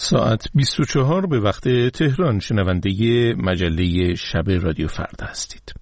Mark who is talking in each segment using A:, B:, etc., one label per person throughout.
A: ساعت 24 به وقت تهران. شنونده مجله شب رادیو فردا هستید.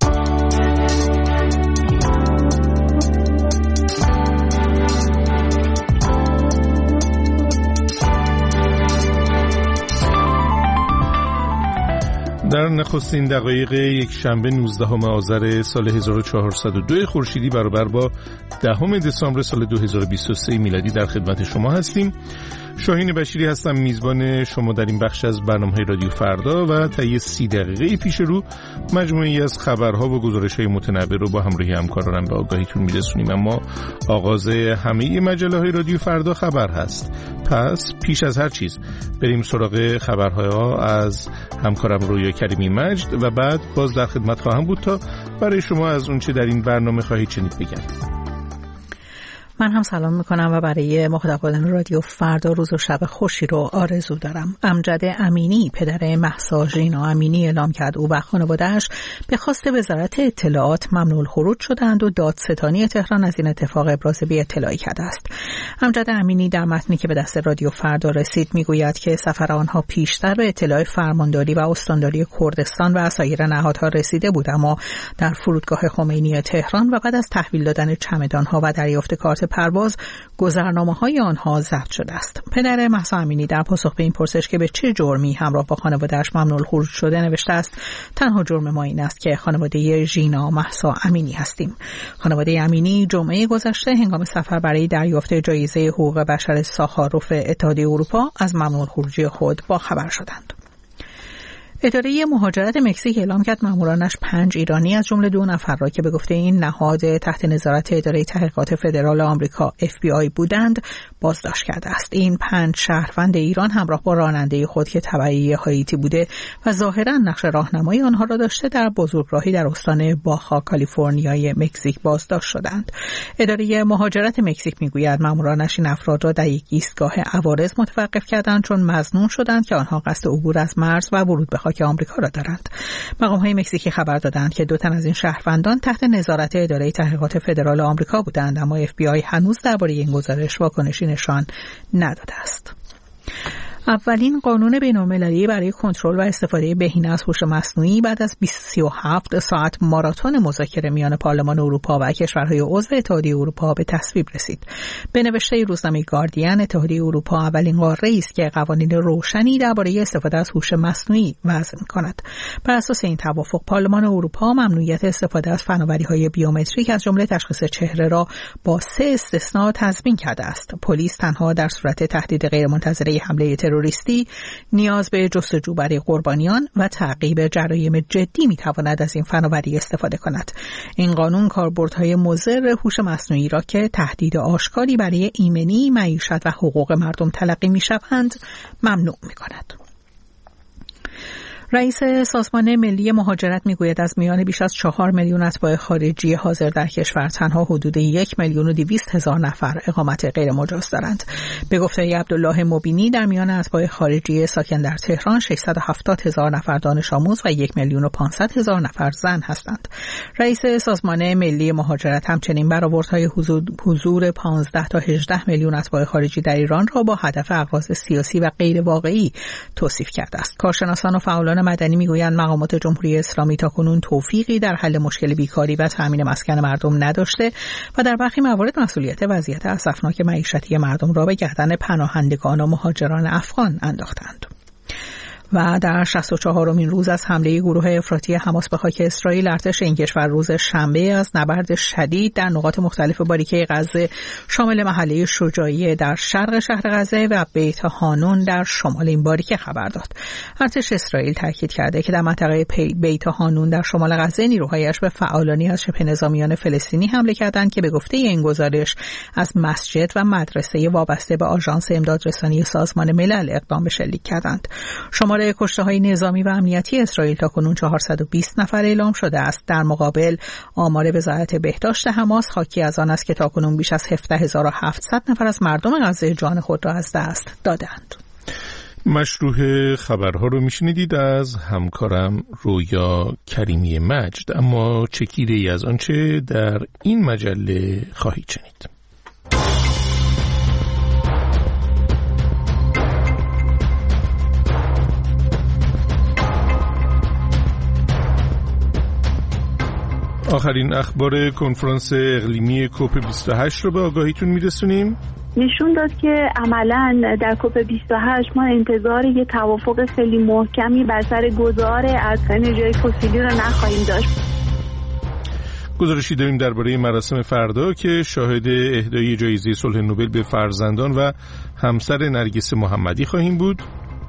A: در نخستین دقایق یک شنبه 19 آذر سال 1402 خورشیدی برابر با 10 دسامبر سال 2023 میلادی در خدمت شما هستیم. شاهین بشیری هستم، میزبان شما در این بخش از برنامه‌های رادیو فردا و طی 30 دقیقه پیش رو مجموعه‌ای از خبرها و گزارش‌های متنوع رو با همراهی همکارانم به آگاهیتون میرسونیم. اما آغاز همه مجله‌های رادیو فردا خبر هست. پس پیش از هر چیز بریم سراغ خبرها از همکارم رویا کریمی مجد و بعد باز در خدمت خواهم بود تا برای شما از اون چه در این برنامه خواهید شنید بگم.
B: من هم سلام میکنم و برای مخاطبان رادیو فردا روز و شب خوشی رو آرزو دارم. امجد امینی پدر مهسا ژینا امینی اعلام کرد او و خانواده‌اش به خواست وزارت اطلاعات ممنوع الخروج شدند و دادستانی تهران از این اتفاق ابراز بی‌اطلاعی کرده است. امجد امینی در متنی که به دست رادیو فردا رسید میگوید که سفر آنها پیشتر به اطلاع فرمانداری و استانداری کردستان و سایر نهادها رسیده بود، اما در فرودگاه خمینی تهران و بعد از تحویل دادن چمدان‌ها و دریافت کارت پرواز گذرنامه‌های آنها ضبط شده است. پدر مهسا امینی در پاسخ به این پرسش که به چه جرمی همراه با خانواده‌اش ممنوع الخروج شده نوشته است: تنها جرم ما این است که خانواده ژینا مهسا امینی هستیم. خانواده امینی جمعه گذشته هنگام سفر برای دریافت جایزه حقوق بشر ساخاروف اتحادیه اروپا از ممنوع الخروجی خود باخبر شدند. اداره مهاجرت مکزیک اعلام کرد مامورانش 5 ایرانی از جمله 2 نفر را که به گفته این نهاد تحت نظارت اداره تحقیقات فدرال آمریکا FBI بودند بازداشت کرده است. این 5 شهروند ایران همراه با راننده خود که تبعی هاییتی بوده و ظاهرا نقش راهنمایی آنها را داشته در بزرگراهی در استان باخا کالیفرنیای مکزیک بازداشت شدند. اداره مهاجرت مکزیک میگوید مامورانش این افراد را در یک ایستگاه عوارض متوقف کردند چون مظنون شدند که آنها قصد عبور از مرز و ورود به که آمریکا را دارند. مقام‌های مکزیکی خبر دادند که 2 تن از این شهروندان تحت نظارت اداره تحقیقات فدرال آمریکا بودند، اما FBI هنوز درباره این گزارش واکنشی نشان نداده است. اولین قانون بین‌المللی برای کنترل و استفاده بهینه از هوش مصنوعی بعد از 37 ساعت ماراتون مذاکره میان پارلمان اروپا و کشورهای عضو اتحادیه اروپا به تصویب رسید. به نوشته روزنامه گاردین، اتحادیه اروپا اولین قاره‌ای است که قوانین روشنی درباره استفاده از هوش مصنوعی وضع می‌کند. بر اساس این توافق پارلمان اروپا ممنوعیت استفاده از فناوری‌های بیومتریک از جمله تشخیص چهره را با 3 استثناء تضمین کرده است. پلیس تنها در صورت تهدید غیرمنتظره حمله تروریستی، نیاز به جستجو برای قربانیان و تعقیب جرایم جدی میتواند از این فناوری استفاده کند. این قانون کاربردهای مضر هوش مصنوعی را که تهدید آشکاری برای ایمنی، معیشت و حقوق مردم تلقی میشوند ممنوع میکند. رئیس سازمان ملی مهاجرت میگوید از میان بیش از 4 میلیون اتباع خارجی حاضر در کشور تنها حدود 1,200,000 نفر اقامت غیر مجاز دارند. به گفته عبدالله مبینی در میان اتباع خارجی ساکن در تهران 670,000 نفر دانش آموز و 1,500,000 نفر زن هستند. رئیس سازمان ملی مهاجرت همچنین برآوردهای حضور 15 تا 18 میلیون اتباع خارجی در ایران را با هدف اغراض سیاسی و غیر واقعی توصیف کرده است. کارشناسان و فعالان مدنی میگویند مقامات جمهوری اسلامی تاکنون توفیقی در حل مشکل بیکاری و تامین مسکن مردم نداشته و در برخی موارد مسئولیت وضعیت اسفناک معیشتی مردم را به گردن پناهندگان و مهاجران افغان انداختند. و در 64مین روز از حمله گروه افراطی حماس به خاک اسرائیل، ارتش این کشور روز شنبه از نبرد شدید در نقاط مختلف باریکه غزه شامل محله شجاعیه در شرق شهر غزه و بیت حانون در شمال این باریکه خبر داد. ارتش اسرائیل تاکید کرده که در منطقه بیت حانون در شمال غزه نیروهایش به فعالانی از شبه نظامیان فلسطینی حمله کردند که به گفته این گزارش از مسجد و مدرسه وابسته به آژانس امدادرسانی سازمان ملل اقدام به شلیک کردند. شمار کشته‌های نظامی و امنیتی اسرائیل تاکنون 420 نفر اعلام شده است. در مقابل آمار وزارت بهداشت حماس حاکی از آن است که تاکنون بیش از 17,700 نفر از مردم غزه جان خود را از دست دادند.
A: مشروح خبرها رو میشنیدید از همکارم رویا کریمی مجد، اما چکیده‌ای از آنچه در این مجله خواهید شنید. آخرین اخبار کنفرانس اقلیمی کوپ 28 رو به آگاهیتون میرسونیم.
C: نشون داد که عملاً در کوپ 28 ما انتظار یه توافق خیلی محکمی بر سر گذار از انرژی فسیلی رو نخواهیم داشت.
A: گزارشی داریم درباره مراسم فردا که شاهد اهدای جایزه صلح نوبل به فرزندان و همسر نرگس محمدی خواهیم بود.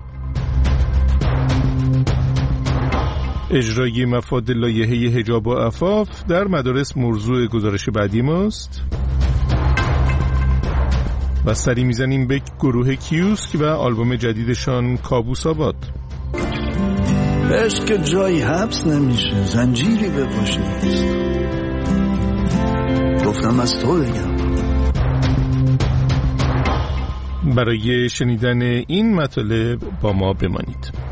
A: اجرای مفاد لایحه حجاب و عفاف در مدارس موضوع گزارش بعدی ماست. و سری میزنیم به گروه کیوسک و آلبوم جدیدشان کابوس آباد.
D: عشق جایی حبس نمیشه، زنجیری به پاش نیست. گفتم از تو بگم.
A: برای شنیدن این مطالب با ما بمانید.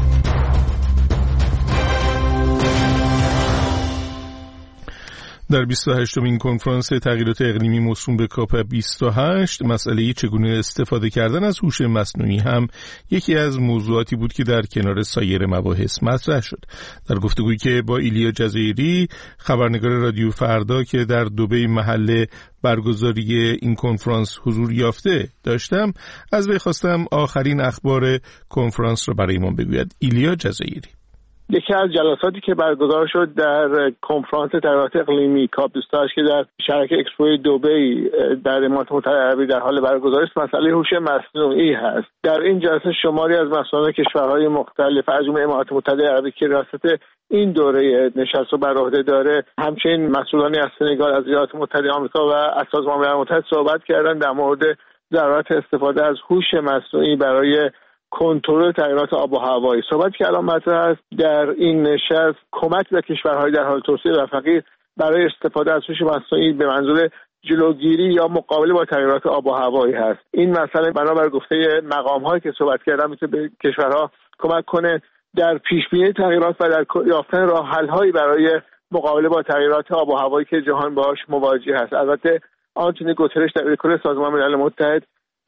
A: در 28مین کنفرانس تغییرات اقلیمی موسوم به کاپ 28 مسئله چگونه استفاده کردن از هوش مصنوعی هم یکی از موضوعاتی بود که در کنار سایر مباحث مطرح شد. در گفتگویی که با ایلیا جزایری خبرنگار رادیو فردا که در دبی محل برگزاری این کنفرانس حضور یافته داشتم، از وی خواستم آخرین اخبار کنفرانس را برایمان بگوید. ایلیا جزایری:
E: یکی از جلساتی که برگزار شد در کنفرانس تغییرات اقلیمی کاپ 28 که در شرکت اکسپو دبی در امارات متحده عربی در حال برگزاری است، مسئله هوش مصنوعی هست. در این جلسه شماری از مسئولان کشورهای مختلف از جمله امارات متحده عربی که ریاست این دوره نشست رو بر عهده داره، همچنین مسئولانی از سنگال، از ایالات متحده آمریکا و از سازمان ملل متحد صحبت کردند در مورد ضرورت استفاده از هوش مصنوعی برای کنترل تغییرات آب و هوایی. صحبتی که الان مطرح است در این نشست کمک به کشورهای در حال توسعه و فقیر برای استفاده از هوش مصنوعی به منظور جلوگیری یا مقابله با تغییرات آب و هوایی هست. این مسئله بنابر گفته مقام‌هایی که صحبت کردن میتونه به کشورها کمک کنه در پیش‌بینی تغییرات و در یافتن راه‌حل‌هایی برای مقابله با تغییرات آب و هوایی که جهان باهاش مواجه است. البته آنتونی گوترش در کل سازمان ملل متحد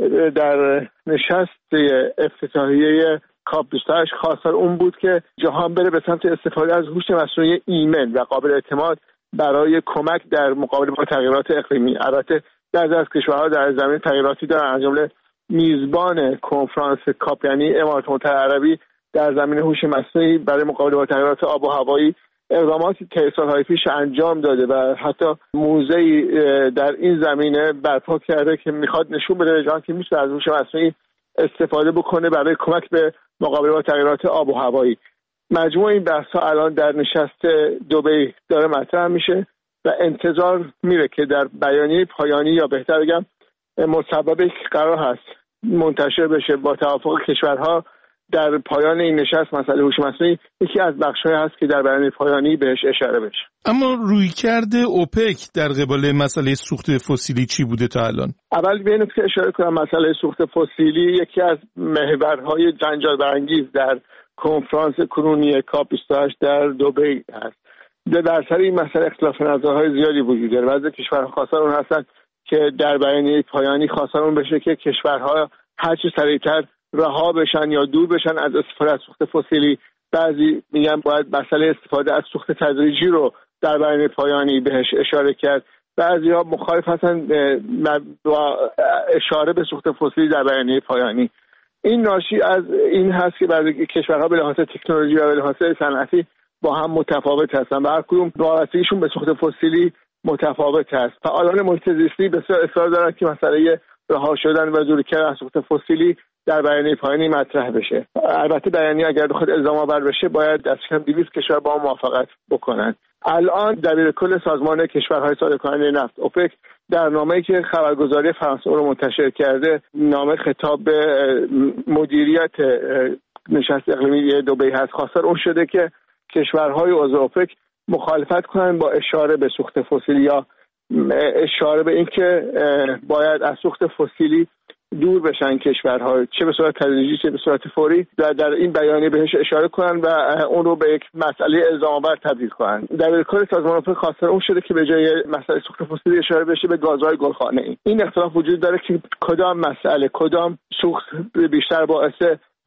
E: در نشست افتتاحیه کاپ 28 خواستار اون بود که جهان بره به سمت استفاده از هوش مصنوعی ایمن و قابل اعتماد برای کمک در مقابله با تغییرات اقلیمی. البته بعضی از کشورها در زمین تغییراتی دارن، از جمله میزبان کنفرانس کاپ یعنی امارات متحده عربی در زمینه هوش مصنوعی برای مقابله با تغییرات آب و هوایی اقداماتی که سالهای پیش انجام داده و حتی موزه‌ای در این زمینه برپا کرده که میخواد نشون بده به جهان که میشه از هوش مصنوعی استفاده بکنه برای کمک به مقابله با تغییرات آب و هوایی. مجموع این بحث‌ها الان در نشست دبی داره مطرح میشه و انتظار میره که در بیانیه پایانی یا بهتر بگم مصوبه قرار هست منتشر بشه با توافق کشورها در پایان این نشست. مسئله هوش مصنوعی یکی از بخش‌هایی هست که در بیانیه پایانی بهش اشاره بشه.
A: اما رویکرد اوپک در قبال مسئله سوخت فسیلی چی بوده تا الان؟
E: اول به این نکته اشاره کنم مسئله سوخت فسیلی یکی از محورهای جنجال برانگیز در کنفرانس کنونی کاپ 28 در دبی است. در سر این مسئله اختلاف نظرهای زیادی وجود داره. بعضی کشورها خواستار اون هستن که در بیانیه پایانی خواستار اون بشه که کشورها هر چه سریعتر رها بشن یا دور بشن از استفاده از سوخت فسیلی. بعضی میگن باید مسئله استفاده از سوخت تدریجی رو در بیانیه پایانی بهش اشاره کرد. بعضی‌ها مخالف هستن با اشاره به سوخت فسیلی در بیانیه پایانی. این ناشی از این هست که بعضی کشورها به لحاظ تکنولوژی و به لحاظ صنعتی با هم متفاوت هستن و هر کدوم وابستگیشون به سوخت فسیلی متفاوت است. فعالان محیط زیستی بسیار اصرار دارن که مسئله رها شدن و دوری کردن از سوخت فسیلی در بیانیه پایانی مطرح بشه. البته بیانیه اگر بخواد الزام آور بشه باید دست کم 200 کشور با هم موافقت بکنن. الان دبیرکل سازمان کشورهای صادرکننده نفت اوپک در نامه‌ای که خبرگزاری فرانسه رو منتشر کرده، نامه خطاب به مدیریت نشست اقلیمی دبی هست، خواستار اون شده که کشورهای عضو اوپک مخالفت کنن با اشاره به سوخت فسیلی یا اشاره به اینکه باید از سوخت فسیلی دور بشن کشورها، چه به صورت تدریجی چه به صورت فوری، در این بیانیه بهش اشاره کنن و اون رو به یک مسئله الزام آور تبدیل کنن. در کل سازمان اوپک خواستار اون شده که به جای مسئله سوخت فسیلی اشاره بشه به گازهای گلخانه‌ای. این اختلاف وجود داره که کدام مسئله، کدام سوخت بیشتر باعث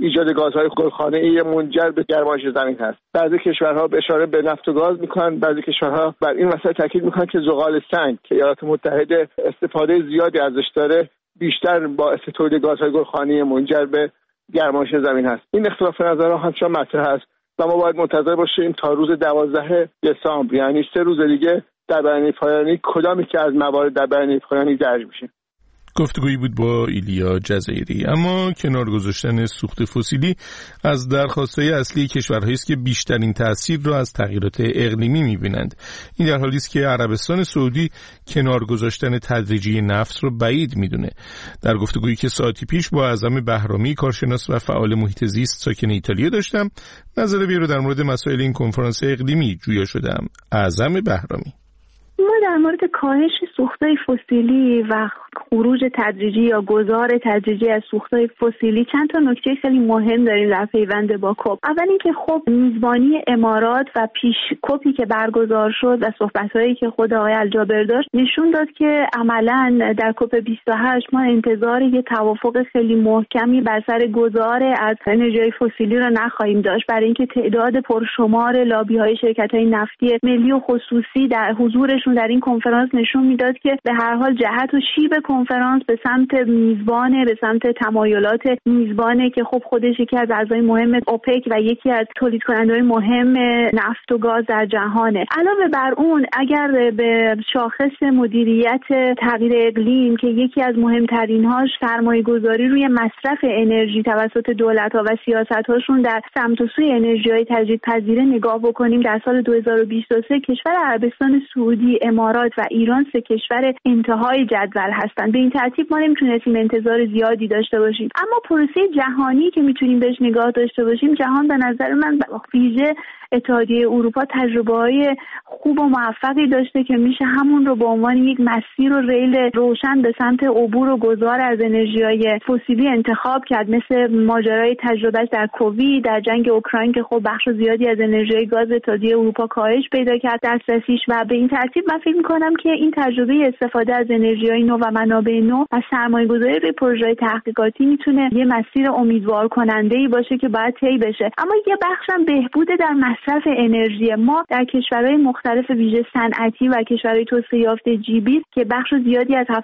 E: ایجاد گازهای گلخانه‌ای منجر به گرمایش زمین هست. بعضی کشورها به اشاره به نفت و گاز میکنن، بعضی کشورها بر این مسئله تاکید میکنن که زغال سنگ که ایالات متحده استفاده زیادی ازش داره بیشتر باعث تولید گازهای گلخانه‌ای منجر به گرمایش زمین هست. این اختلاف نظرها همچنان مطرح است و ما باید منتظر باشیم تا روز 12 دسامبر، یعنی 3 روز دیگه، در بیانیه پایانی کدامی که از موارد در بیانیه پایانی درج میشه.
A: گفتگویی بود با ایلیا جزایری. اما کنار گذاشتن سوخت فسیلی از درخواست‌های اصلی کشورهایی است که بیشترین تأثیر را از تغییرات اقلیمی می‌بینند. این در حالی است که عربستان سعودی کنار گذاشتن تدریجی نفت را بعید می‌دونه. در گفتگویی که ساعتی پیش با اعظم بهرامی، کارشناس و فعال محیط زیست ساکن ایتالیا داشتم، نظر وی را در مورد مسائل این کنفرانس اقلیمی جویا شدم. اعظم بهرامی:
C: ما در مورد کاهش سوخت‌های فسیلی و خروج تدریجی یا گذار تدریجی از سوخت‌های فسیلی چند تا نکته خیلی مهم داریم در پیوند با کپ. اول اینکه خب میزبانی امارات و پیش کپی که برگزار شد و صحبت‌هایی که خود آقای الجابر داشت نشون داد که عملاً در کپ 28 ما انتظار یه توافق خیلی محکمی بر سر گذار از انرژی فسیلی رو نخواهیم داشت، برای اینکه تعداد پرشمار لابی‌های شرکت‌های نفتی ملی و خصوصی در حضورشون در این کنفرانس نشون میداد که به هر حال جهت و شیب کنفرانس به سمت میزبانه، به سمت تمایلات میزبانه که خب خودش یکی از اعضای مهم اوپک و یکی از تولید کننده‌های مهم نفت و گاز در جهانه. علاوه بر اون اگر به شاخص مدیریت تغییر اقلیم که یکی از مهمترین‌هاش سرمایه‌گذاری روی مصرف انرژی توسط دولت‌ها و سیاست‌هاشون در سمت و سوی انرژی‌های تجدیدپذیر نگاه بکنیم، در سال 2023 کشور عربستان سعودی، امارات و ایران 3 کشور انتهای جدول هستند. به این ترتیب ما نمیتونستیم انتظار زیادی داشته باشیم. اما پروسه جهانی که میتونیم بهش نگاه داشته باشیم، جهان به نظر من ویژه اتحادیه اروپا تجربه‌های خوب و موفقی داشته که میشه همون رو به عنوان یک مسیر و ریل روشن به سمت عبور و گذار از انرژی‌های فسیلی انتخاب کرد، مثل ماجرای تجربهش در کووید، در جنگ اوکراین که خب بخش زیادی از انرژی گاز اتحادیه اروپا کاهش پیدا کرد دسترسیش. و به این ترتیب من فکر می‌کنم که این تجربه استفاده از انرژی‌های نو و منابع نو و سرمایه‌گذاری روی پروژه‌های تحقیقاتی میتونه یه مسیر امیدوار کننده‌ای باشه که باید طی بشه. اما یه بخشم بهبود در مصرف انرژی. ما در کشورهای مختلف ویژه صنعتی و کشورهای توسعه یافته جی20 که بخش زیادی از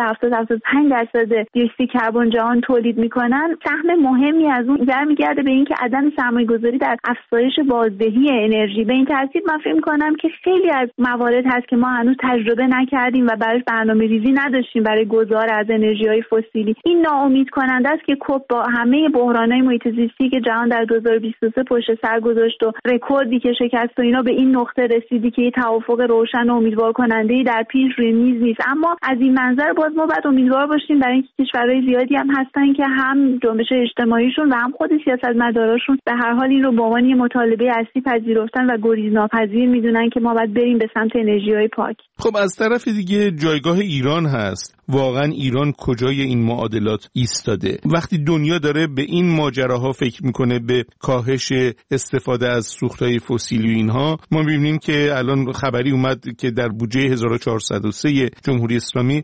C: 70-75% دیوکسید کربن جهان تولید میکنن، سهم مهمی از اون برمیگرده به اینکه عدم سرمایه‌گذاری در افزایش بازدهی انرژی. به این ترتیب من فکر می‌کنم که خیلی از موارد هست که ما هنوز تجربه نکردیم و براش برنامه‌ریزی نداشتیم برای گذار از انرژی‌های فسیلی. این ناامید کننده است که کپ با همه بحران‌های محیط زیستی که جهان در 2023 پشت سر گذاشت و رکوردی که شکست و اینا، به این نقطه رسیدی که یه توافق روشن و امیدوار کننده‌ای در پیش روی میز نیست. اما از این منظر باز ما باید امیدوار باشیم برای اینکه کشورهای زیادی هم هستن که هم جنبش اجتماعیشون و هم خود سیاستمداراشون به هر حال این رو به عنوان یه مطالبه اصلی پذیرفتن و گریزناپذیر میدونن که ما باید بریم به سمت انرژی‌های پاک.
A: خب از طرف دیگه جایگاه ایران هست. واقعا ایران کجای این معادلات ایستاده؟ وقتی دنیا داره به این ماجراها فکر میکنه، به کاهش استفاده از سوختهای فسیلی و اینها، ما میبینیم که الان خبری اومد که در بودجه 1403 جمهوری اسلامی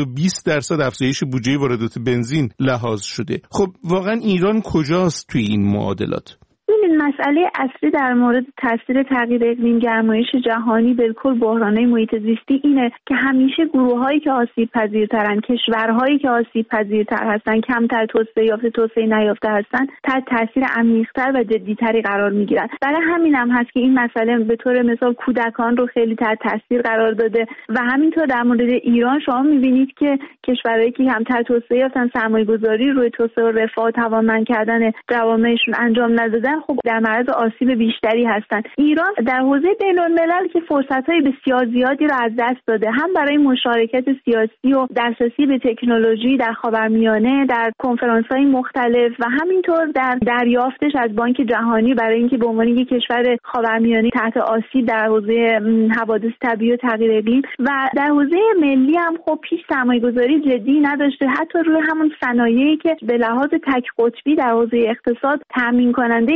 A: 120% افزایش بودجه واردات بنزین لحاظ شده. خب واقعا ایران کجاست توی این معادلات؟
C: این مسئله اصلی در مورد تاثیر تغییر اقلیم، گرمایش جهانی، بالکل بحران‌های محیط زیستی اینه که همیشه گروه‌هایی که آسیب پذیرترن، کشورهایی که آسیب پذیرتر هستن، کمتر توسعه یافته، توسعه نیافته هستن، تحت تاثیر عمیق‌تر و جدی‌تری قرار می‌گیرن. برای همین هم هست که این مسئله به طور مثال کودکان رو خیلی تحت تاثیر قرار داده و همینطور در مورد ایران شما می‌بینید که کشورهایی که کمتر توسعه یافتن، سرمایه‌گذاری روی توسعه و رفاه و توانمند کردن جوامعشون انجام ندادن، خب در معرض آسیب بیشتری هستند. ایران در حوزه بین‌الملل که فرصت‌های بسیار زیادی را از دست داده، هم برای مشارکت سیاسی و دسترسی به تکنولوژی در خاورمیانه، در کنفرانس‌های مختلف و همینطور در دریافتش از بانک جهانی برای اینکه به عنوان یک کشور خاورمیانه تحت آسیب در حوزه حوادث طبیعی و تغییر اقلیم و در حوزه ملی هم خب پیش سرمایه‌گذاری جدی نداشته، حتی روی همون صنایعی که به لحاظ تک قطبی در حوزه اقتصاد تامین کننده سرمایه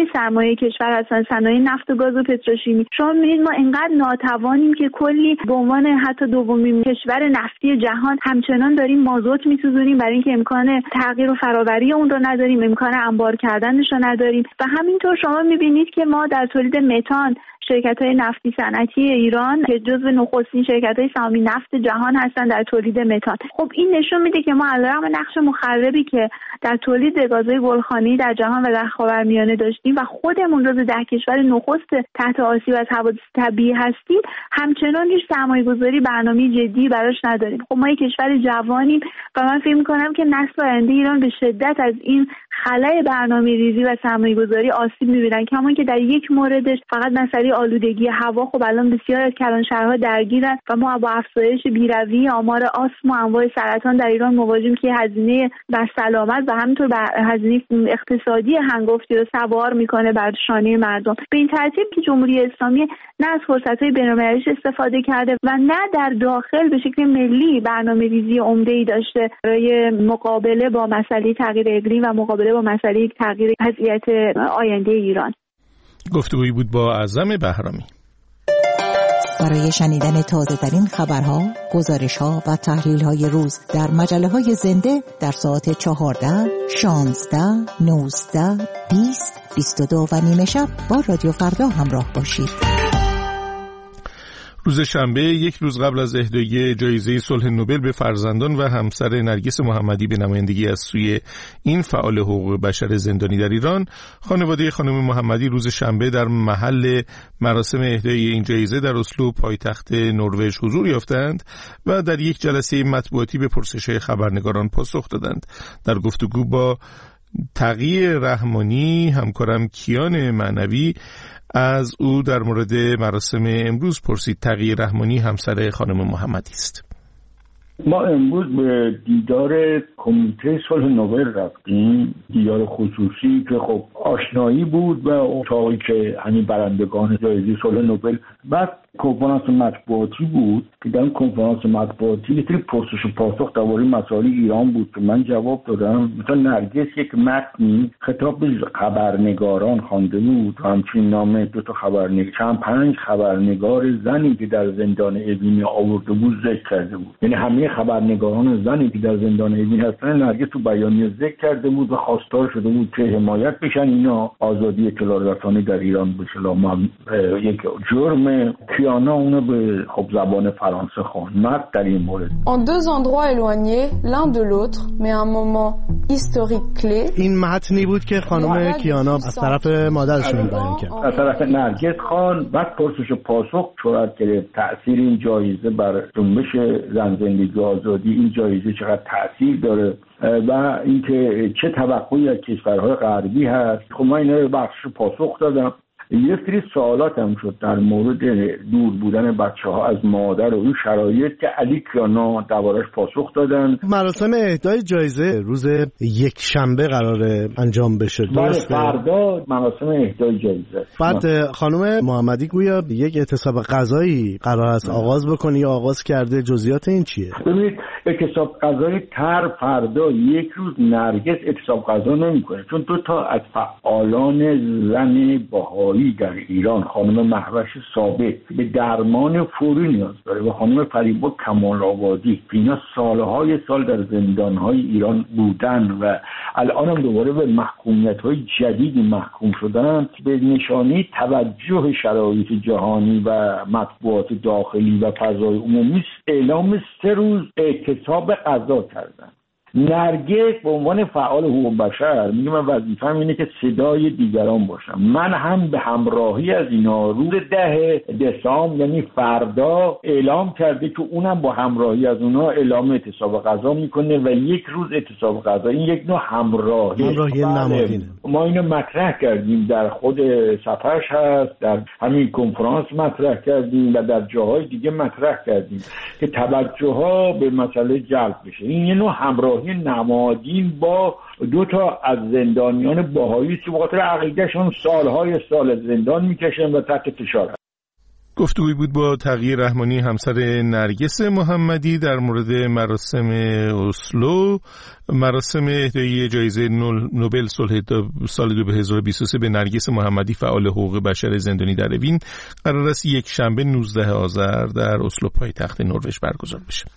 C: سرمایه کشور هستن، صنایع نفت و گاز و پتروشیمی. شما می‌بینید ما اینقدر ناتوانیم که کلی به عنوان حتی دومین کشور نفتی جهان همچنان داریم مازوت می‌سوزونیم برای اینکه امکان تغییر و فرآوری اون رو نداریم، امکان انبار کردنش رو نداریم. و همینطور شما می‌بینید که ما در تولید متان شرکت‌های نفتی صنعتی ایران که جزو نخستین شرکت‌های سهامی نفت جهان هستند در تولید متان. خب این نشون میده که ما علیرغم نقش مخربی که در تولید گازهای گلخانه‌ای در جهان و در خاورمیانه داشتیم و خودمون جزو 10 کشور نخست تحت آسیب از حوادث طبیعی هستیم، همچنان هیچ سرمایه‌گذاری برنامه‌ای جدی براش نداریم. خب ما یک کشور جوانیم و من فکر می‌کنم که نسل آینده ایران به شدت از این خلأ برنامه‌ریزی و سرمایه‌گذاری آسیب می‌بینن، کما که در یک موردش فقط مسئله آلودگی هوا. خب الان بسیار از کلانشهرها درگیرن و ما با افزایش بیروی آمار آسم و انواع سرطان در ایران مواجهیم که هزینه بر سلامت و همینطور بر هزینه اقتصادی هنگفتی رو سوار میکنه بر شانه مردم. به این ترتیب که جمهوری اسلامی نه از فرصت‌های بین‌المللیش استفاده کرده و نه در داخل به شکل ملی برنامه‌ریزی عمده‌ای داشته برای مقابله با مسئله تغییر اقلیم و مقابله با مسئله تغییر وضعیت آینده ایران.
A: گفتگویی بود با اعظم بهرامی.
F: برای شنیدن تازه‌ترین خبرها، گزارش‌ها و تحلیل‌های روز در مجله‌های زنده در ساعت 14، 16، 19، 20، 22 و نیمه شب با رادیو فردا همراه باشید.
A: روز شنبه، یک روز قبل از اهدای جایزه صلح نوبل به فرزندان و همسر نرگس محمدی به نمایندگی از سوی این فعال حقوق بشر زندانی در ایران، خانواده خانم محمدی روز شنبه در محل مراسم اهدای این جایزه در اسلو پایتخت نروژ حضور یافتند و در یک جلسه مطبوعاتی به پرسش‌های خبرنگاران پاسخ دادند. در گفتگو با تقی رحمانی همکارم کیان معنوی از او در مورد مراسم امروز پرسید. تقی رحمانی همسر خانم محمدی است.
G: ما امروز به دیدار کمیته صلح نوبل رفتیم، دیدار خصوصی که خب آشنایی بود و اتاقی که همین برندگان جایزه صلح نوبل. بعد کنفرانس مطبوعاتی بود که در کنفرانس مطبوعاتی یه سری پرسش و پاسخ درباره مسائل ایران بود که من جواب دادم. مثلا نرگس یک متنی خطاب به خبرنگاران خوانده بود و همچنین نام دو تا خبرنگار، 5 خبرنگار زنی که در زندان اوین آورده بود ذکر کرده بود. یعنی همه خبرنگاران زنی که در زندان اوین هستن نرگس تو بیانیه ذکر کرده بود و خواستار شده بود که حمایت بشن اینا آزادی اطلاع رسانی در ایران بشه. یک جرم کیانا اونو به خب زبان فرانسه خواند در این مورد.
H: En deux endroits éloignés l'un de l'autre mais un moment historique clé.
I: این متنی بود که خانم کیانا از طرف مادرشون بیان کرد.
G: از طرف نرگس خان. بعد پرسش و پاسخ صورت گرفت. تأثیر این جایزه بر جنبش زن زندگی آزادی، این جایزه چقدر تأثیر داره و اینکه چه توقعی از کشورهای غربی هست. خب من اینا رو بخش پاسخ دادم. یه سری سوالات هم شد در مورد دور بودن بچه‌ها از مادر و این شرایط که علی کیانا دربارش پاسخ دادن.
I: مراسم اهدای جایزه روز یک شنبه قراره انجام بشه، درسته؟
G: فردا مراسم اهدای جایزه.
I: بعد خانم محمدی گویا یک اعتصاب غذایی قرار است آغاز بکنه یا آغاز کرده، جزئیات این چیه؟
G: ببینید اعتصاب غذایی فردا یک روز نرگس اعتصاب غذا نمی‌کنه، چون دو تا از فعالان زن بهایی در ایران، خانم مهوش ثابت به درمان فوری نیاز داره و خانم فریبا کمال آبادی، اینا سالهای سال در زندانهای ایران بودن و الان هم دوباره به محکومیت‌های جدیدی محکوم شدن، به نشانه توجه شرایط جهانی و مطبوعات داخلی و فضای عمومی اعلام 3 روز اعتصاب غذا کردن. نرگس به عنوان فعال حقوق بشر میگه من وظیفه‌م اینه که صدای دیگران باشم. من هم به همراهی از اینا روز 10 دسامبر یعنی فردا اعلام کرده که اونم با همراهی از اونا اعلام اعتصاب غذا میکنه و یک روز اعتصاب غذا. این یک نوع همراهی
I: نمادینه.
G: ما اینو مطرح کردیم، در خود صفحش هست، در همین کنفرانس مطرح کردیم و در جاهای دیگه مطرح کردیم که توجه ها به مسئله جلب بشه. این یه نوع همراهی نمادین با 2 تا از زندانیان بهایی که به خاطر عقیدهشون سالهای سال زندان میکشن و تحت فشار هست.
A: گفتگوی بود با تقی رحمانی همسر نرگس محمدی در مورد مراسم اسلو، مراسم اهدای جایزه نوبل صلح سال 2023 به نرگس محمدی فعال حقوق بشر زندانی در اوین قرار است یک شنبه 19 آذر در اسلو پایتخت نروژ برگزار بشه.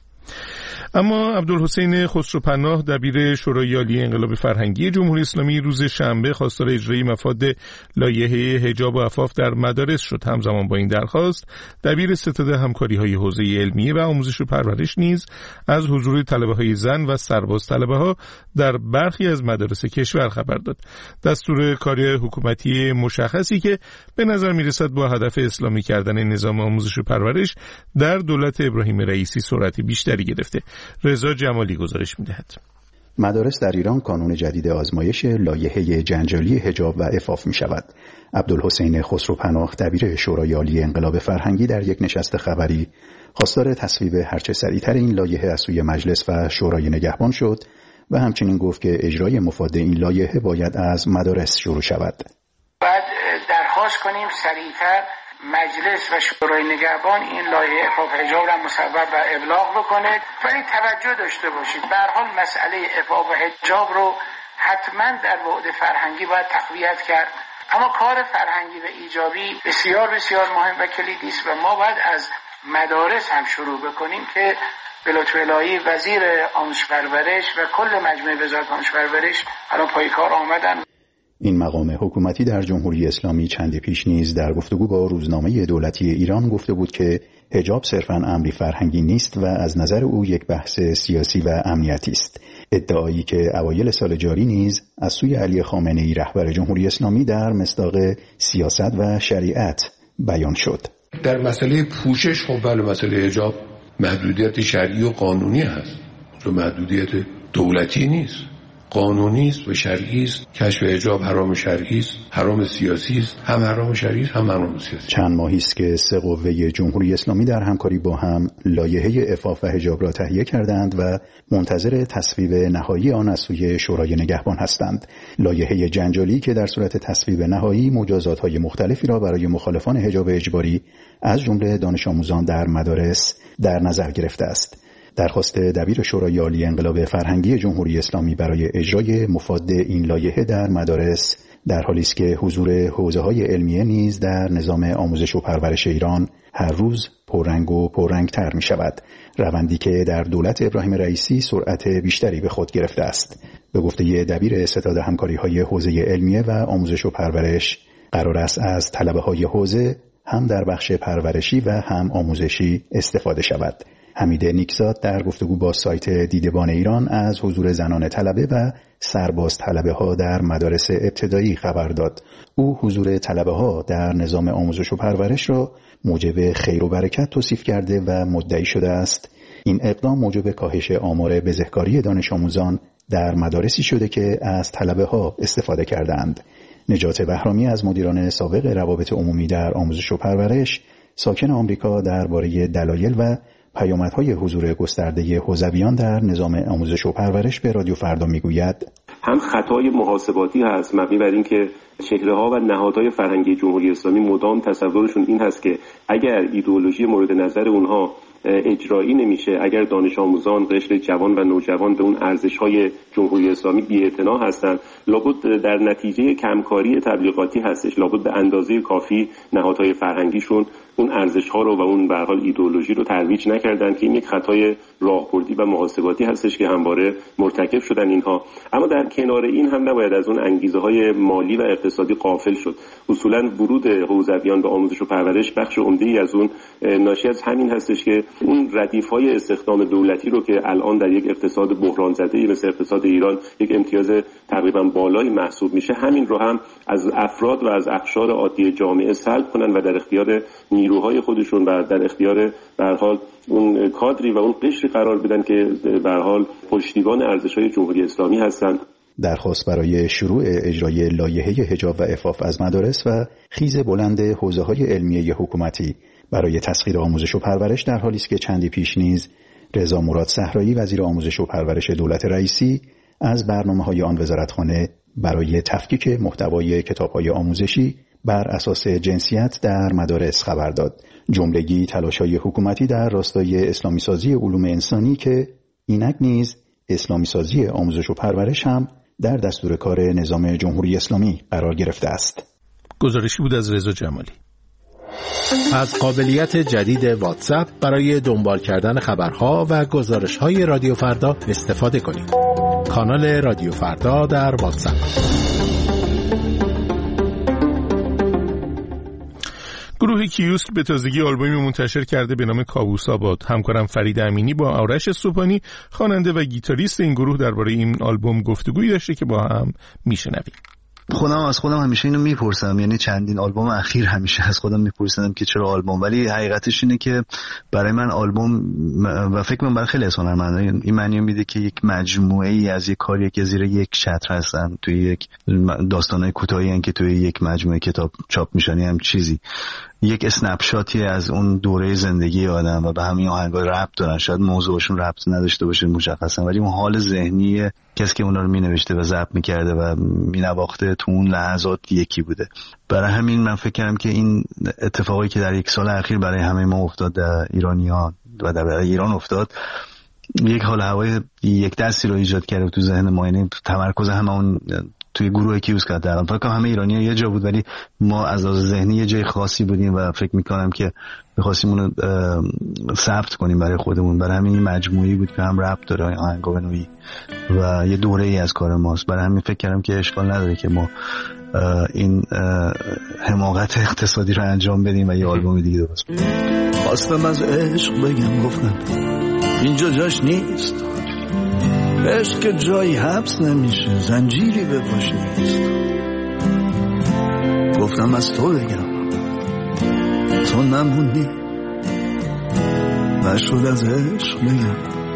A: اما عبدالحسین خسروپناه دبیر شورای عالی انقلاب فرهنگی جمهوری اسلامی روز شنبه خواستار اجرای مفاد لایحه حجاب و عفاف در مدارس شد. همزمان با این درخواست دبیر ستاد همکاری‌های حوزه علمیه و آموزش و پرورش نیز از حضور طلبه‌های زن و سرباز طلبه‌ها در برخی از مدارس کشور خبر داد. دستور کاری حکومتی مشخصی که به نظر می‌رسد با هدف اسلامی کردن نظام آموزش و پرورش در دولت ابراهیم رئیسی سرعت بیشتری گرفته. رضا جمالی گزارش می‌دهد.
J: مدارس در ایران کانون جدید آزمایش لایحه جنجالی حجاب و عفاف می‌شود. عبدالحسین خسروپناه دبیر شورای عالی انقلاب فرهنگی در یک نشست خبری خواستار تصویب هرچه سریعتر این لایحه از سوی مجلس و شورای نگهبان شد و همچنین گفت که اجرای مفاد این لایحه باید از مدارس شروع شود.
K: باید درخواست کنیم سریعتر مجلس و شورای نگهبان این لایحه عفاف حجاب را مصوب و ابلاغ بکنه. ولی توجه داشته باشید به هر حال مسئله عفاف حجاب رو حتما در بعد فرهنگی باید تقویت کرد، اما کار فرهنگی و ایجابی بسیار بسیار مهم و کلیدی است و ما باید از مدارس هم شروع بکنیم که به لطف الهی وزیر آموزش پرورش و کل مجموعه وزارت آموزش پرورش الان پای کار آمدن.
J: این مقام حکومتی در جمهوری اسلامی چندی پیش نیز در گفتگو با روزنامه دولتی ایران گفته بود که حجاب صرفاً امری فرهنگی نیست و از نظر او یک بحث سیاسی و امنیتی است. ادعایی که اوایل سال جاری نیز از سوی علی خامنه‌ای رهبر جمهوری اسلامی در مصداق سیاست و شریعت بیان شد.
L: در مسئله پوشش خب بله، مسئله حجاب محدودیت شرعی و قانونی هست، تو محدودیت دولتی نیست، قانونی است و شرعی است. کشف حجاب حرام شرعی است، حرام سیاسی است، هم حرام شرعی است هم حرام سیاسی.
J: چند ماهی است که سه قوه جمهوری اسلامی در همکاری با هم لایحه عفاف و حجاب را تهیه کردند و منتظر تصویب نهایی آن از سوی شورای نگهبان هستند. لایحه جنجالی که در صورت تصویب نهایی مجازات‌های مختلفی را برای مخالفان حجاب اجباری از جمله دانش آموزان در مدارس در نظر گرفته است. درخواست دبیر شورای عالی انقلاب فرهنگی جمهوری اسلامی برای اجرای مفاد این لایحه در مدارس در حالی است که حضور حوزه‌های علمیه نیز در نظام آموزش و پرورش ایران هر روز پررنگ و پررنگ‌تر می‌شود، روندی که در دولت ابراهیم رئیسی سرعت بیشتری به خود گرفته است. به گفته دبیر ستاد همکاری‌های حوزه علمیه و آموزش و پرورش، قرار است از طلبه‌های حوزه هم در بخش پرورشی و هم آموزشی استفاده شود. حمید نیکزاد در گفتگو با سایت دیدبان ایران از حضور زنان طلبه و سرباز طلبه ها در مدارس ابتدایی خبر داد. او حضور طلبه ها در نظام آموزش و پرورش را موجب خیر و برکت توصیف کرده و مدعی شده است این اقدام موجب کاهش آمار بزهکاری دانش آموزان در مدارسی شده که از طلبه ها استفاده کردند. نجات بهرامی از مدیران سابق روابط عمومی در آموزش و پرورش، ساکن آمریکا، درباره دلایل و پیامدهای حضور گسترده حوزویان در نظام آموزش و پرورش به رادیو فردا میگوید:
M: هم خطای محاسباتی هست مبنی بر این که چهره‌ها و نهادهای فرهنگی جمهوری اسلامی مدام تصورشون این هست که اگر ایدئولوژی مورد نظر اونها اجرایی نمیشه، اگر دانش آموزان، قشر جوان و نوجوان به اون ارزش‌های جمهوری اسلامی بی‌اعتنا هستند، لابد در نتیجه کمکاری تبلیغاتی هستش، لابد به اندازه کافی نهادهای فرهنگیشون اون ارزش‌ها رو و اون به هر حال ایدئولوژی رو ترویج نکردن که این یک خطای راهبردی و محاسباتی هستش که همواره مرتکب شدن اینها. اما در کنار این هم نباید از اون انگیزه‌های مالی و اقتصادی غافل شد. اصولاً ورود حوزویان به آموزش و پرورش بخش عمده‌ای از اون ناشی از همین هستش که اون ردیف‌های استخدام دولتی رو که الان در یک اقتصاد بحران زده‌ای مثل اقتصاد ایران یک امتیاز تقریبا بالایی محسوب میشه، همین رو هم از افراد و از اقشار عادی جامعه سلب کنن و در اختیار نیروهای خودشون و در اختیار به هر حال اون کادری و اون قشری قرار بدن که به هر حال پشتیبان ارزش‌های جمهوری اسلامی هستند.
J: درخواست برای شروع اجرای لایحه حجاب و عفاف از مدارس و خیز بلند حوزه‌های علمیه حکومتی برای تسخیر آموزش و پرورش در حالی است که چندی پیش نیز رضا مراد صحرایی وزیر آموزش و پرورش دولت رئیسی از برنامه‌های آن وزارتخانه برای تفکیک محتوای کتاب‌های آموزشی بر اساس جنسیت در مدارس خبر داد. جملگی تلاش‌های حکومتی در راستای اسلامی سازی علوم انسانی که اینک نیز اسلامی سازی آموزش و پرورش هم در دستور کار نظام جمهوری اسلامی قرار گرفته است.
A: گزارشی بود از رضا جمالی.
N: از قابلیت جدید واتساپ برای دنبال کردن خبرها و گزارش‌های رادیو فردا استفاده کنید. کانال رادیو فردا در واتساپ.
A: گروه کیوسک به تازگی آلبومی منتشر کرده به نام کابوس آباد. همکارم فرید امینی با آرش صبحانی خواننده و گیتاریست این گروه درباره این آلبوم گفتگویی داشته که با هم میشنویم.
O: خودم از خودم همیشه اینو میپرسم، یعنی چندین آلبوم اخیر همیشه از خودم میپرسیدم که چرا آلبوم، ولی حقیقتش اینه که برای من آلبوم و فکر کنم برای خیلی از هنرمندان این معنی میده که یک مجموعه ای از یک کاری که زیر یک چتر هستن، توی یک داستانای کوتاهی ان که توی یک مجموعه کتاب چاپ میشن، هم چیزی یک اسنپ شاتی از اون دوره زندگی آدم و به همین آهنگا ربط دارن. شاید موضوعشون ربط نداشته باشه مشخصا، ولی اون حال ذهنی کسی که اونا رو مینوشته و ضبط میکرده و مینواخته تو اون لحظات یکی بوده. برای همین من فکر کردم که این اتفاقی که در یک سال اخیر برای همه ما افتاد، در ایرانیان و در ایران افتاد، یک حال هوای یک دستی رو ایجاد کرده تو ذهن ما. یعنی تمرکز همه اون توی گروه کیوسک کردن. فکر کنم همه ایرانی‌ها یه جا بود، ولی ما از لحاظ ذهنی یه جای خاصی بودیم و فکر می‌کنم که می‌خواستیم اونو ثبت کنیم برای خودمون. برای همین مجموعی بود که هم ربط داره آهنگا به نوعی و یه دوره‌ای از کار ماست. برای همین فکر کردم که اشکال نداره که ما این حماقت اقتصادی رو انجام بدیم و یه آلبوم دیگه درست کنیم.
D: خواستم از عشق بگم، گفتم اینجا جاش نیست. عشق که جایی حبس نمیشه، زنجیری به پاش نیست. گفتم از تو بگم، تو نموندی. نشد از عشق بگم،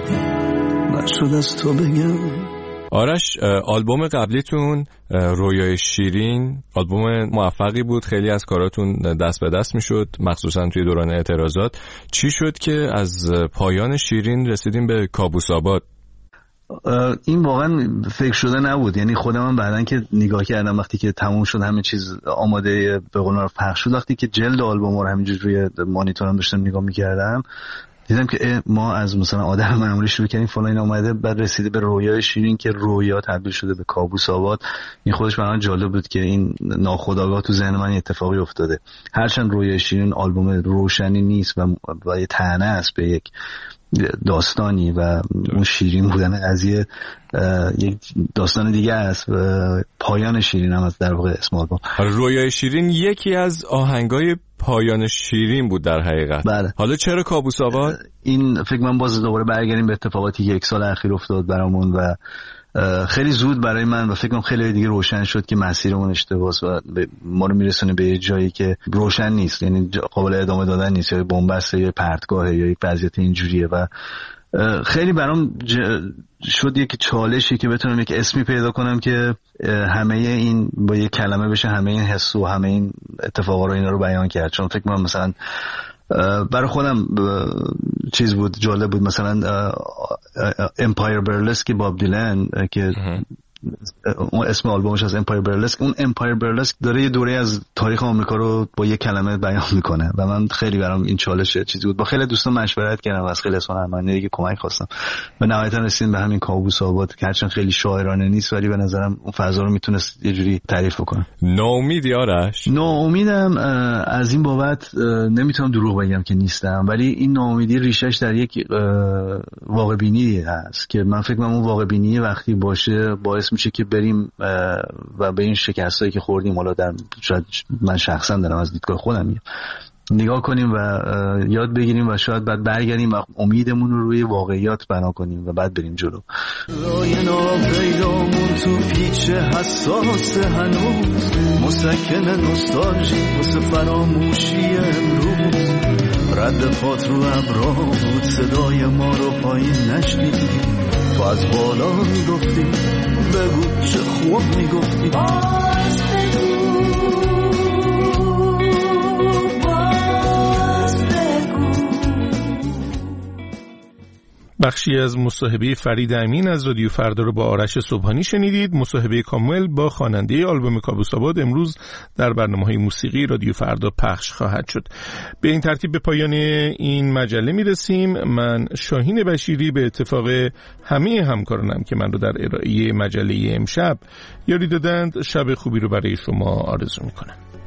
D: نشد از تو بگم.
P: آرش، آلبوم قبلیتون رویای شیرین آلبوم موفقی بود، خیلی از کاراتون دست به دست میشد، مخصوصا توی دوران اعتراضات. چی شد که از پایان شیرین رسیدیم به کابوس آباد؟
O: این واقعا فکر شده نبود. یعنی خودم هم بعدن که نگاه کردم وقتی که تموم شد همه چیز آماده به قول معروف پخش شد، وقتی که جلد آلبوم رو همینجوری روی مانیتورم داشتم نگاه می‌کردم، دیدم که ما از مثلا آدم معمولی شروع کردیم فلان این اومده، بعد رسیده به رویای شیرین که رویا تبدیل شده به کابوس آباد. این خودش برام جالب بود که این ناخودآگاه تو ذهن من اتفاقی افتاده. هرچند رویای شیرین آلبوم روشنی نیست و یه طعنه است به یک داستانی و اون شیرین بودن قضیه یک داستان دیگه است و پایان شیرین هم از در واقع اسم آلبوم.
P: رویای شیرین یکی از آهنگای پایان شیرین بود در حقیقت.
O: بله.
P: حالا چرا کابوس آباد؟
O: این فکر من باز دوباره برگردیم به اتفاقاتی که یک سال اخیر افتاد برامون و خیلی زود برای من و فکر کنم خیلی دیگه روشن شد که مسیرمون اشتباهه و ما رو میرسونه به جایی که روشن نیست، یعنی قابل ادامه دادن نیست، یا بن‌بست یا پرتگاهه یا یک وضعیت اینجوریه و خیلی برام شد یک چالشی که بتونم یک اسمی پیدا کنم که همه این با یک کلمه بشه همه این حس و همه این اتفاقا رو اینا رو بیان کرد. چون فکر کنم مثلا برای خودم چیز بود، جالب بود، مثلا امپایر برلسک باب دیلن که اون اسم آلبومش از امپایر برلسک، اون امپایر برلسک داره یه دوره از تاریخ آمریکا رو با یه کلمه بیان میکنه و من خیلی برام این چالش چیزی بود. با خیلی دوستان مشورت کردم، از خیلی هنرمندان دیگه کمک خواستم و نهایتا رسیدیم به همین کابوس آباد که هرچند خیلی شاعرانه نیست ولی به نظرم اون فضا رو میتونست یه جوری تعریف بکنه.
P: ناامیدی آرش؟
O: ناامیدم از این بابت نمیتونم دروغ بگم که نیستم، ولی این ناامیدی ریشش در یک واقع بینی هست که من فکر کنم اون واقع بینی وقتی باشه باعث میشه که بریم و به این شکستایی که خوردیم، حالا در شاید من شخصا دارم از دیدگاه خودم نگاه کنیم و یاد بگیریم و شاید بعد برگردیم و امیدمون رو روی واقعیات بنا کنیم و بعد بریم جلو.
D: رای ناپیدامون تو پیچ حساس هنوز، مسکن نوستالژی واسه فراموشی امروز، رد پات رو ابرا بود، صدای ما رو پایین نشنیدی، تو از بالا میگفتی بگو چه خوب میگفتی، باز بگو
A: بخشی از مصاحبه فرید امین از رادیو فردا رو با آرش صبحانی شنیدید. مصاحبه کامل با خواننده آلبوم کابوس‌آباد امروز در برنامه‌های موسیقی رادیو فردا پخش خواهد شد. به این ترتیب به پایان این مجله میرسیم. من شاهین بشیری به اتفاق همه همکارانم که من رو در ارائه مجله امشب یاری دادند، شب خوبی رو برای شما آرزو میکنم.